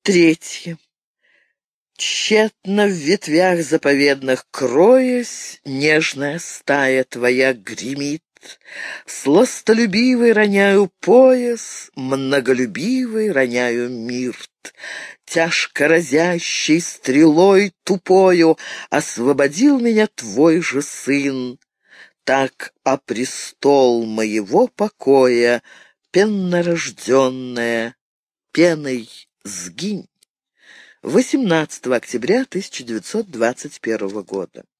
Третье. Тщетно в ветвях заповедных кроясь, нежная стая твоя гремит. Сластолюбивый роняю пояс, многолюбивый роняю мирт. Тяжко разящей стрелой тупою освободил меня твой же сын. Так о престол моего покоя, пеннорожденная, пеной сгинь. 18 октября 1921 года.